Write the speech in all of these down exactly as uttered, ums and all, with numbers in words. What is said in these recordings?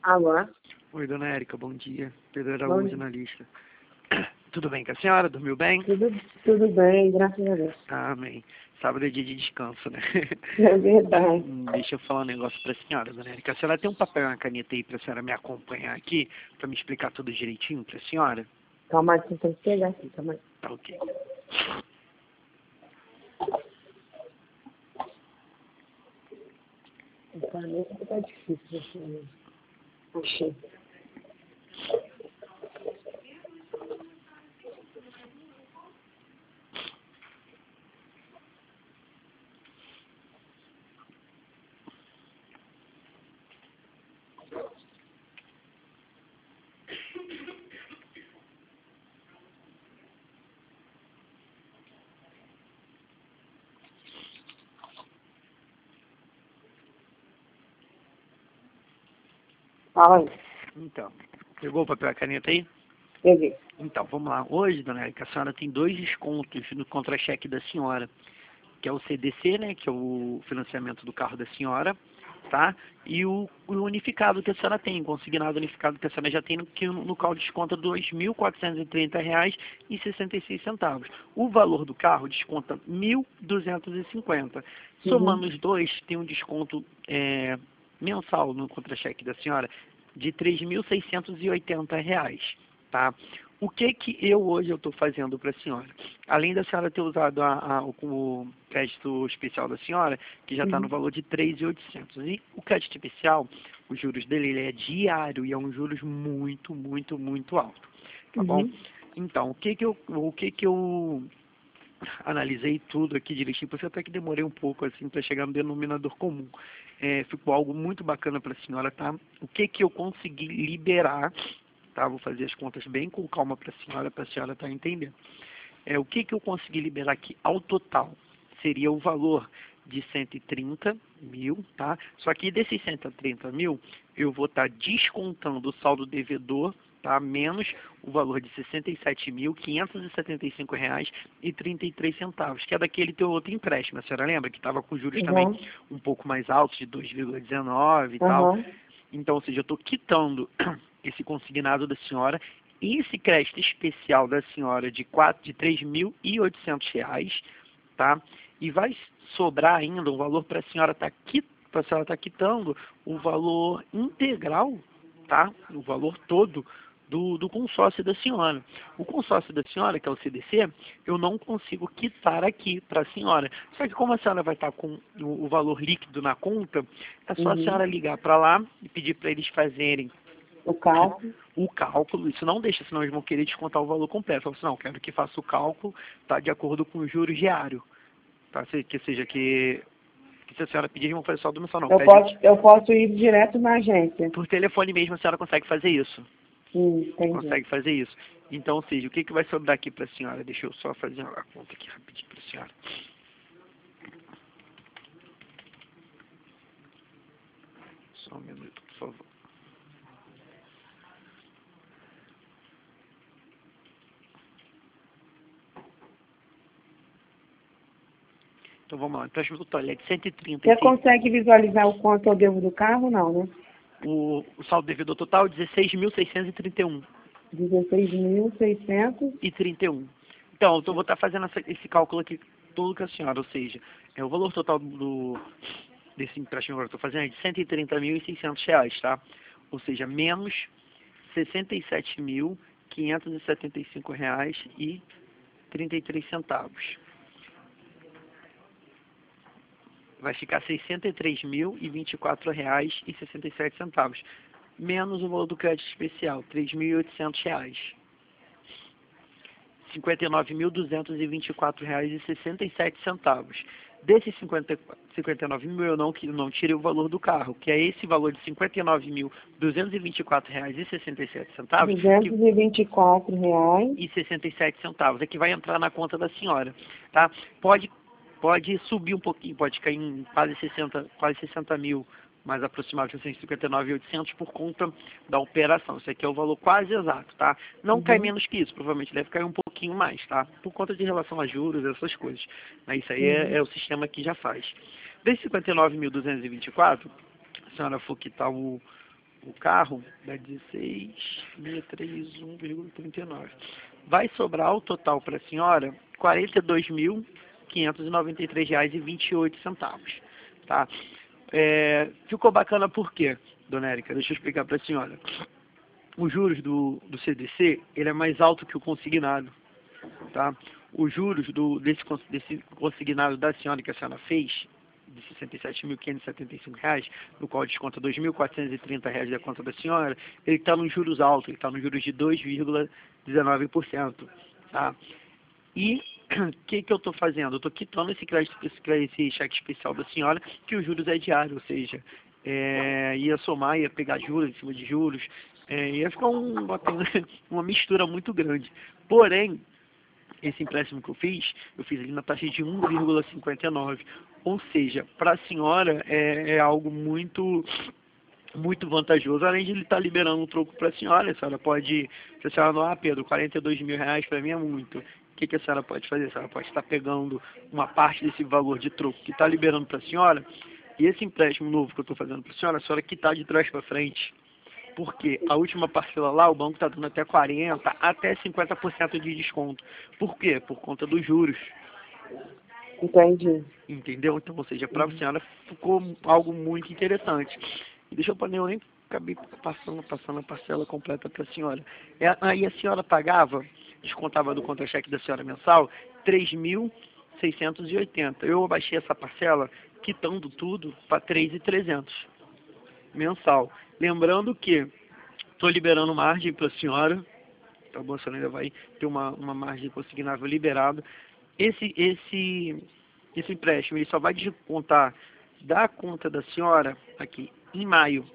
Alô? Oi, dona Érica, bom dia. Pedro Bom Araújo, dia. analista. Tudo bem com a senhora? Dormiu bem? Tudo, tudo bem, graças a Deus. Ah, amém. Sábado é dia de descanso, né? É verdade. Hum, Deixa eu falar um negócio pra senhora, dona Érica. A senhora tem um papel e uma caneta aí pra senhora me acompanhar aqui, pra me explicar tudo direitinho pra senhora? Calma aí, você tem que pegar aqui, calma aí. Tá ok. A caneta tá difícil, assim. Achei. Fala aí. Então, pegou o papel e a caneta aí? Peguei. Então, vamos lá. Hoje, dona Érica, a senhora tem dois descontos no contra-cheque da senhora, que é o C D C, né, que é o financiamento do carro da senhora, tá? E o, o unificado que a senhora tem, o consignado unificado que a senhora já tem, no, que no qual desconta dois mil quatrocentos e trinta reais e sessenta e seis centavos. O valor do carro desconta mil duzentos e cinquenta. Somando Uhum. os dois, tem um desconto é, mensal no contra-cheque da senhora de três mil seiscentos e oitenta reais, tá? O que que eu hoje eu estou fazendo para a senhora? Além da senhora ter usado a, a, o, o crédito especial da senhora, que já está no Uhum. valor de três mil e oitocentos. E o crédito especial, os juros dele ele é diário e é um juros muito, muito, muito alto. Tá bom? Uhum. Então, o que que eu, o que que eu analisei tudo aqui direitinho, por isso até que demorei um pouco assim para chegar no denominador comum. É, ficou algo muito bacana para a senhora, tá? O que que eu consegui liberar, tá? Vou fazer as contas bem com calma para a senhora, para a senhora estar entendendo. É, o que que eu consegui liberar aqui ao total? Seria o valor de cento e trinta mil, tá? Só que desses cento e trinta mil, eu vou estar descontando o saldo devedor, tá? Menos o valor de sessenta e sete mil quinhentos e setenta e cinco reais e trinta e três centavos, que é daquele teu outro empréstimo. A senhora lembra que estava com juros também Uhum. um pouco mais altos, de dois vírgula dezenove e tal? Uhum. Então, ou seja, eu estou quitando esse consignado da senhora e esse crédito especial da senhora de, quatro, de três mil e oitocentos reais, tá? E vai sobrar ainda um valor para a senhora estar para a senhora estar quitando o valor integral, tá? O valor todo do, do consórcio da senhora. O consórcio da senhora, que é o C D C, eu não consigo quitar aqui para a senhora. Só que como a senhora vai estar com o, o valor líquido na conta, é só a Uhum. senhora ligar para lá e pedir para eles fazerem O cálculo. o cálculo. Isso não deixa, senão eles vão querer descontar o valor completo. Fala assim, não, quero que faça o cálculo, tá, de acordo com o juros diário. Tá? Se- Que seja que, que se a senhora pedir, eles vão fazer só a domiciliação, não. Eu Pede posso, eu posso ir direto na agência. por telefone mesmo, a senhora consegue fazer isso. Hum, entendi. Consegue fazer isso. Então, ou seja, o que, que vai sobrar aqui para a senhora? Deixa eu só fazer a conta aqui rapidinho para a senhora. Só um minuto, por favor. Então vamos lá, o empréstimo total ele é de cento e trinta Você e seis. consegue visualizar o quanto eu devo do carro? Não, né? O, o saldo devedor total é dezesseis mil seiscentos e trinta e um. dezesseis mil seiscentos. E trinta e um. Então, eu vou estar fazendo essa, esse cálculo aqui tudo com a senhora, ou seja, é, o valor total do, desse empréstimo agora que eu estou fazendo é de cento e trinta mil e seiscentos reais, tá? Ou seja, menos sessenta e sete mil quinhentos e setenta e cinco reais e trinta e três centavos. Vai ficar seiscentos e três mil e vinte e quatro reais e sessenta e sete centavos, menos o valor do crédito especial, três mil e oitocentos reais. cinquenta e nove mil duzentos e vinte e quatro reais e sessenta e sete centavos. Desses cinquenta, cinquenta e nove mil eu não, não tirei o valor do carro, que é esse valor de cinquenta e nove mil duzentos e vinte e quatro reais e sessenta e sete centavos que, duzentos e vinte e quatro reais. e sessenta e sete centavos, é que vai entrar na conta da senhora, tá? Pode, pode subir um pouquinho, pode cair em quase sessenta, quase sessenta mil, mais aproximadamente cento e cinquenta e nove mil e oitocentos por conta da operação. Isso aqui é o valor quase exato, tá? Não cai Uhum. menos que isso, provavelmente deve cair um pouquinho mais, tá? Por conta de relação a juros, essas coisas. Mas isso aí é, Uhum. é o sistema que já faz. Desses cinquenta e nove mil duzentos e vinte e quatro, a senhora for quitar o, o carro dá dezesseis mil seiscentos e trinta e um vírgula trinta e nove. Vai sobrar ao total para a senhora quarenta e dois mil quinhentos e noventa e três reais e vinte e oito centavos. Tá? É, ficou bacana por quê, dona Érica? Deixa eu explicar para a senhora. Os juros do, do C D C, ele é mais alto que o consignado. Tá? Os juros do, desse, desse consignado da senhora que a senhora fez, de sessenta e sete mil quinhentos e setenta e cinco reais, no qual desconta dois mil quatrocentos e trinta reais da conta da senhora, ele está nos juros altos, ele está nos juros de dois vírgula dezenove por cento. Tá? E o que, que eu estou fazendo? Eu estou quitando esse, crédito, esse, esse cheque especial da senhora, que os juros é diário, ou seja, é, ia somar, ia pegar juros em cima de juros, é, ia ficar um, uma, uma mistura muito grande. Porém, esse empréstimo que eu fiz, eu fiz ali na taxa de um vírgula cinquenta e nove. Ou seja, para a senhora é, é algo muito, muito vantajoso. Além de ele estar liberando um troco para a senhora, a senhora pode, se a senhora não, ah, Pedro, quarenta e dois mil reais para mim é muito. O que, que a senhora pode fazer? A senhora pode estar pegando uma parte desse valor de troco que está liberando para a senhora, e esse empréstimo novo que eu estou fazendo para a senhora, a senhora quitar de trás para frente. Porque a última parcela lá, o banco está dando até quarenta por cento, até cinquenta por cento de desconto. Por quê? Por conta dos juros. Entendi. Entendeu? Então, ou seja, para a senhora ficou algo muito interessante. E deixa eu pôr, eu nem acabei passando, passando a parcela completa para a senhora. É, aí a senhora pagava, descontava do contra-cheque da senhora mensal, três mil seiscentos e oitenta. Eu abaixei essa parcela, quitando tudo, para três mil e trezentos mensal. Lembrando que estou liberando margem para a senhora, tá bom? A senhora ainda vai ter uma, uma margem consignável liberada. Esse, esse, esse empréstimo ele só vai descontar da conta da senhora aqui em maio.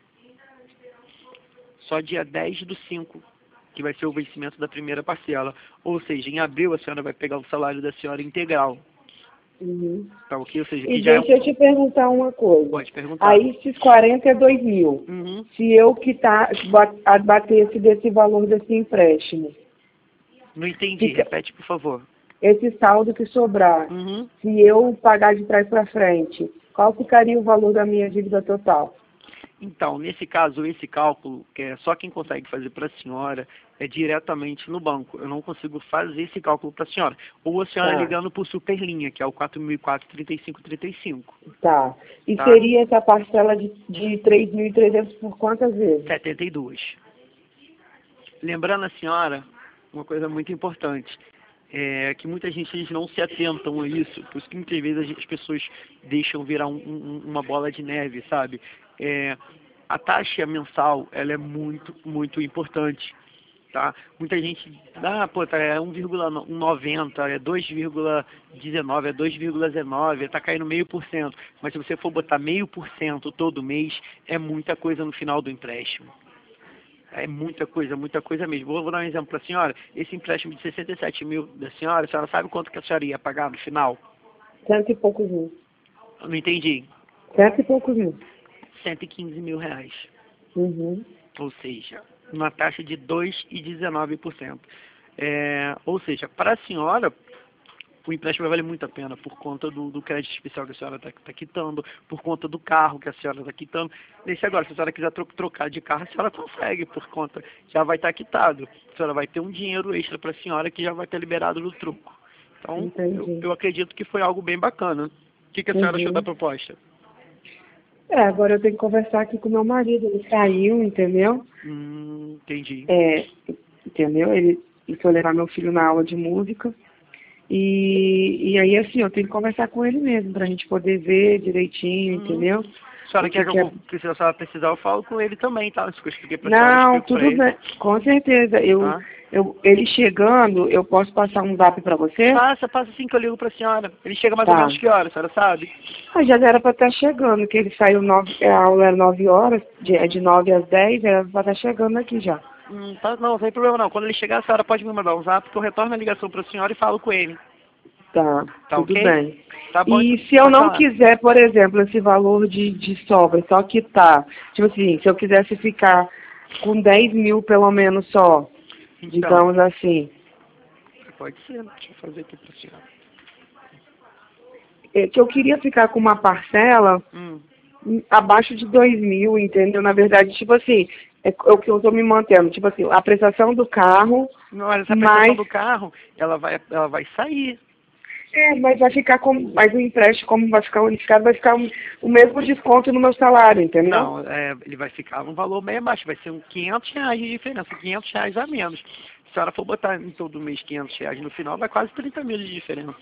Só dia dez do cinco, que vai ser o vencimento da primeira parcela. Ou seja, em abril a senhora vai pegar o salário da senhora integral. Uhum. Tá ok? Ou seja, E que já deixa é... eu te perguntar uma coisa. Pode perguntar. Aí esses quarenta e dois mil, Uhum. se eu quitar, abatesse desse valor desse empréstimo, Não entendi. fica, Repete, por favor. esse saldo que sobrar, Uhum. se eu pagar de trás para frente, qual ficaria o valor da minha dívida total? Então, nesse caso, esse cálculo, que é só quem consegue fazer para a senhora, é diretamente no banco. Eu não consigo fazer esse cálculo para a senhora. Ou a senhora Tá. ligando por Superlinha, que é o quatro mil e quatro, trinta e cinco trinta e cinco. Tá. E Tá. seria essa parcela de, de três mil e trezentos por quantas vezes? setenta e dois. Lembrando a senhora, uma coisa muito importante, é que muita gente eles não se atentam a isso, por isso que muitas vezes a gente- as pessoas deixam virar um, um, uma bola de neve, sabe? É, a taxa mensal, ela é muito, muito importante, tá? Muita gente, ah, pô, tá, é um vírgula noventa, é dois vírgula dezenove, é dois vírgula dezenove, tá caindo meio por cento, mas se você for botar meio por cento todo mês, é muita coisa no final do empréstimo. É muita coisa, muita coisa mesmo. Vou, vou dar um exemplo para a senhora. Esse empréstimo de sessenta e sete mil da senhora, a senhora sabe quanto que a senhora ia pagar no final? Cento e poucos mil. Eu não entendi. Cento e poucos mil. cento e quinze mil reais. Uhum. Ou seja, uma taxa de dois vírgula dezenove por cento. É, ou seja, para a senhora, o empréstimo vai valer muito a pena por conta do, do crédito especial que a senhora está tá quitando, por conta do carro que a senhora está quitando. Nesse agora, se a senhora quiser tro trocar de carro, a senhora consegue, por conta, já vai estar tá quitado. A senhora vai ter um dinheiro extra para a senhora que já vai ter liberado no troco. Então, eu, eu acredito que foi algo bem bacana. O que, que a senhora Uhum. achou da proposta? É, agora eu tenho que conversar aqui com meu marido, ele saiu, entendeu? Hum, entendi. É, entendeu? Ele, ele foi levar meu filho na aula de música. E, e aí, assim, eu tenho que conversar com ele mesmo, pra gente poder ver direitinho, Hum. entendeu? A senhora O que quer que que eu, é- que se a senhora precisar, eu falo com ele também, tá? Isso que eu expliquei pra senhora, eu Não, explico pra tudo ele. bem, com certeza. Eu, Tá? eu, ele chegando, eu posso passar um zap pra você? Passa, passa assim que eu ligo pra senhora. Ele chega mais Tá. ou menos que hora, a senhora sabe? Ah, já era pra estar chegando, que ele saiu nove, a aula era nove horas, de, é de nove às dez, era pra estar chegando aqui já. Hum, tá, não, não tem problema não. Quando ele chegar, a senhora pode me mandar um zap que eu retorno a ligação pra senhora e falo com ele. Tá, Tá tudo ok? bem. Tá bom? E então, se eu pode não falar. quiser, por exemplo, esse valor de, de sobra, só quitar, tipo assim, se eu quisesse ficar com dez mil pelo menos só, Então, digamos assim, pode ser, deixa eu fazer aqui pra senhora. é que eu queria ficar com uma parcela Hum, abaixo de dois mil, entendeu? Na verdade, tipo assim, é o que eu estou me mantendo. Tipo assim, a prestação do carro, Não, olha, essa mas... prestação do carro, ela vai, ela vai sair. É, mas vai ficar com... Mas o empréstimo, como vai ficar unificado, vai ficar um- o mesmo desconto no meu salário, entendeu? Não, é, ele vai ficar um valor bem abaixo, vai ser uns quinhentos reais de diferença, quinhentos reais a menos. Se a senhora for botar em todo mês quinhentos reais no final, vai quase trinta mil de diferença.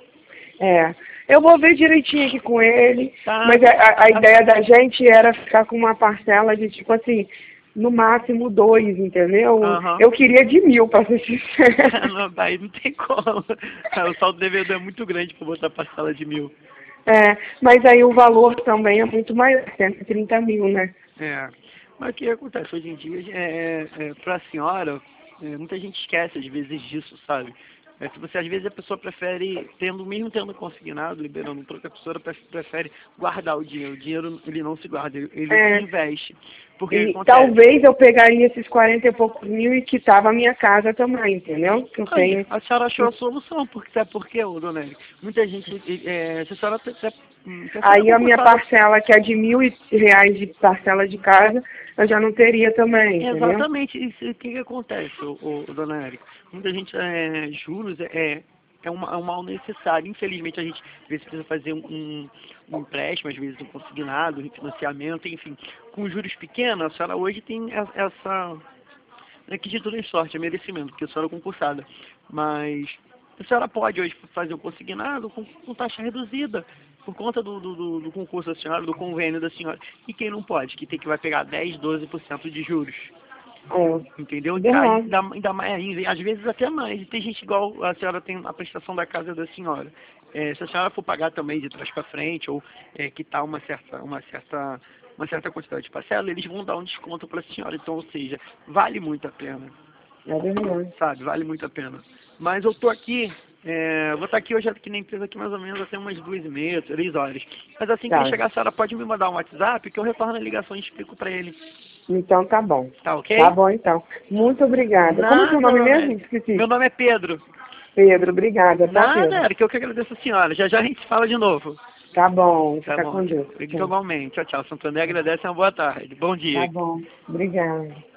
É, eu vou ver direitinho aqui com ele, Tá, mas a, a- a tá. ideia da gente era ficar com uma parcela de, tipo assim, no máximo dois, entendeu? Aham. Eu queria de mil, para ser sincera. Não, daí não tem como. O saldo devedor é muito grande para botar parcela de mil. É, mas aí o valor também é muito maior, cento e trinta mil, né? É. Mas o que acontece hoje em dia, é, é, para a senhora, é, muita gente esquece às vezes disso, sabe? É, se você, às vezes a pessoa prefere, tendo, mesmo tendo consignado, liberando um troco, a pessoa pre- prefere guardar o dinheiro. O dinheiro ele não se guarda, ele, ele É. se investe. Porque o que E acontece? talvez eu pegaria esses quarenta e poucos mil e quitava a minha casa também, entendeu? Que eu Aí, tenho. a senhora achou a solução, porque sabe por quê, ô, dona Érica? Muita gente, é, se a senhora, se a, se a senhora Aí a minha concursada. parcela, que é de mil e reais de parcela de casa, eu já não teria também, entendeu? Exatamente. Isso, o que, que acontece, ô, ô, dona Érica? Muita gente, é, juros é, é, uma, é um mal necessário. Infelizmente, a gente às vezes precisa fazer um, um, um empréstimo, às vezes um consignado, um financiamento, enfim. Com juros pequenos, a senhora hoje tem essa... essa é que de tudo em sorte, é merecimento, porque a senhora é concursada. Mas a senhora pode hoje fazer o consignado com, com taxa reduzida, por conta do, do, do, do concurso da senhora, do convênio da senhora. E quem não pode, que tem que vai pegar dez, doze por cento de juros. É, Entendeu? Aí, verdade. ainda, ainda mais, ainda, às vezes até mais. E tem gente igual a senhora tem a prestação da casa da senhora. É, se a senhora for pagar também de trás para frente, ou é, quitar uma certa, uma certa, uma certa quantidade de parcela, eles vão dar um desconto para a senhora. Então, ou seja, vale muito a pena. É verdade. Sabe? Vale muito a pena. Mas eu tô aqui, é, vou estar aqui hoje aqui na empresa aqui mais ou menos até umas duas e meia, três horas. Mas assim que Tá. ele chegar, a senhora pode me mandar um WhatsApp que eu retorno a ligação e explico para ele. Então tá bom. Tá ok? Tá bom, então. Muito obrigada. Como é seu Nada, nome dona mesmo? Érica. Esqueci. Meu nome é Pedro. Pedro, obrigada, tá, Nada, Pedro? Érica, eu que agradeço a senhora. Já já a gente fala de novo. Tá bom, Tá fica bom? com Deus. Tchau. Igualmente. Tchau, tchau. Santo André agradece, uma boa tarde. Bom dia. Tá bom, obrigada.